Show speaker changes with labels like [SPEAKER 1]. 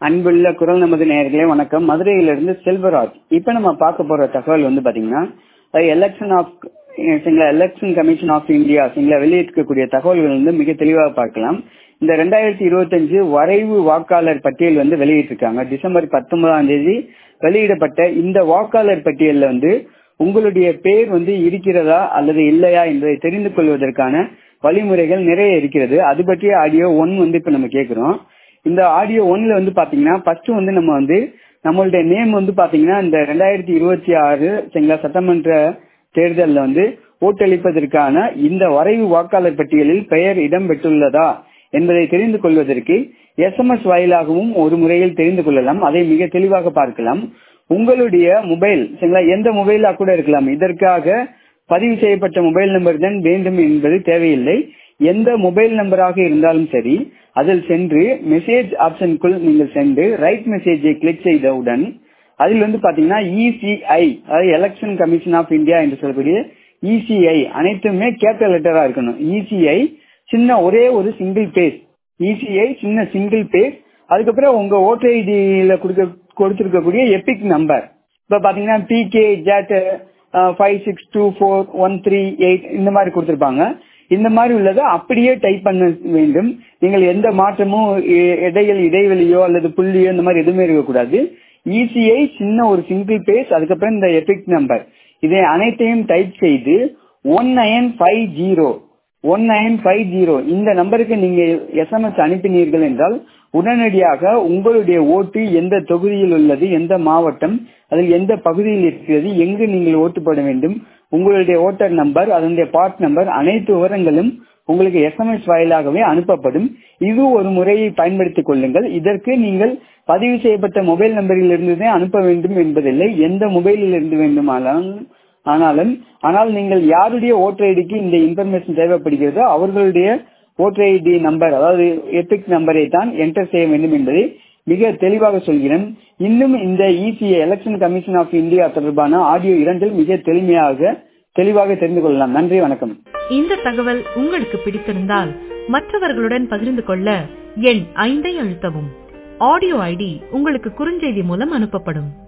[SPEAKER 1] அன்புள்ள குரல் நமது நேயர்களே வணக்கம். மதுரையிலிருந்து செல்வராஜ். இப்ப நம்ம பார்க்க போற தகவல் பாத்தீங்கன்னா எலெக்ஷன் கமிஷன் ஆஃப் இந்தியா வெளியிட்டிருக்கக்கூடிய தகவல்கள் மிக தெளிவாக பார்க்கலாம். இந்த 2025 வரைவு வாக்காளர் பட்டியல் வெளியிட்டிருக்காங்க. டிசம்பர் 19 வெளியிடப்பட்ட இந்த வாக்காளர் பட்டியல்ல உங்களுடைய பேர் இருக்கிறதா அல்லது இல்லையா என்பதை தெரிந்து கொள்வதற்கான வழிமுறைகள் நிறைய இருக்கிறது. அது பற்றிய ஆடியோ 1 இப்ப நம்ம கேட்கிறோம். இந்த ஆடியோ 1ல பாத்தீங்கன்னா ஃபர்ஸ்ட் நம்ம நம்மளுடைய நேம் பாத்தீங்கன்னா இந்த 2026 சட்டமன்ற தேர்தலில் ஓட்டளிப்பதற்கான இந்த வரைவு வாக்காளர் பட்டியலில் பெயர் இடம் பெற்றுள்ளதா என்பதை தெரிந்து கொள்வதற்கு SMS வாயிலாகவும் ஒரு முறையில் தெரிந்து கொள்ளலாம். அதை மிக தெளிவாக பார்க்கலாம். உங்களுடைய மொபைல் எந்த மொபைலா கூட இருக்கலாம். இதற்காக பதிவு செய்யப்பட்ட மொபைல் நம்பர் தான் வேண்டும் என்பது தேவையில்லை. எந்த மொபைல் நம்பராக இருந்தாலும் சரி, அதில் சென்று மெசேஜ் ஆப்ஷனுக்குள் நீங்கள் சென்று ரைட் மெசேஜை கிளிக் செய்தவுடன் அதில் பாத்தீங்கன்னா ECI அதாவது எலெக்ஷன் கமிஷன் ஆஃப் இந்தியா என்று சொல்லக்கூடிய ECI அனைத்துமே கேபிட்டல் லெட்டரா இருக்கணும். ECI சின்ன ஒரே ஒரு சிங்கிள் பேஜ், ECI சின்ன சிங்கிள் பேஜ், அதுக்கப்புறம் உங்க ஓட்டர் ஐடியில கொடுத்திருக்கக்கூடிய எபிக் நம்பர். இப்ப பாத்தீங்கன்னா PKZ 562413 இந்த மாதிரி கொடுத்திருப்பாங்க. இந்த மாதிரி உள்ளதை அப்படியே டைப் பண்ண வேண்டும். நீங்கள் எந்த மாற்றமும் இடைவெளியோ அல்லது புள்ளியோ இந்த மாதிரி எதுவுமே இருக்கக்கூடாது. ECI சின்ன ஒரு சிங்கிள் பேஜ், அதுக்கப்புறம் இந்த எபிக் நம்பர், இதை அனைத்தையும் டைப் செய்து 1950 இந்த நம்பருக்கு நீங்க SMS அனுப்பினீர்கள் என்றால் உடனடியாக உங்களுடைய ஓட்டு எந்த தொகுதியில் உள்ளது, எந்த மாவட்டம், அதில் எந்த பகுதியில் இருக்கிறது, எங்கு நீங்கள் ஓட்டு போட வேண்டும், உங்களுடைய ஓட்டர் நம்பர், அதனுடைய பார்ட் நம்பர், அனைத்து விவரங்களும் உங்களுக்கு SMS வாயிலாகவே அனுப்பப்படும். இது ஒரு முறையை பயன்படுத்திக் கொள்ளுங்கள். இதற்கு நீங்கள் பதிவு செய்யப்பட்ட மொபைல் நம்பரில் இருந்துதான் அனுப்ப வேண்டும் என்பதில்லை. எந்த மொபைலில் இருந்து ஆனால் நீங்கள் யாருடைய ஓட்டர் ஐடிக்கு இந்த இன்ஃபர்மேஷன் தேவைப்படுகிறதோ அவர்களுடைய ஓட்டர் ஐடி நம்பர், அதாவது எபிக் நம்பரை தான் என்டர் செய்ய வேண்டும் என்பதை மிக தெளிவாக சொல்கிறேன். இன்னும் இந்த ECI election commission of India தொடர்பான ஆடியோ 2 மிக தெளிவாக தெரிந்து கொள்ளலாம். நன்றி, வணக்கம்.
[SPEAKER 2] இந்த தகவல் உங்களுக்கு பிடித்திருந்தால் மற்றவர்களுடன் பகிர்ந்து கொள்ள எண் 5 அழுத்தவும். ஆடியோ ஐடி உங்களுக்கு குறுஞ்செய்தி மூலம் அனுப்பப்படும்.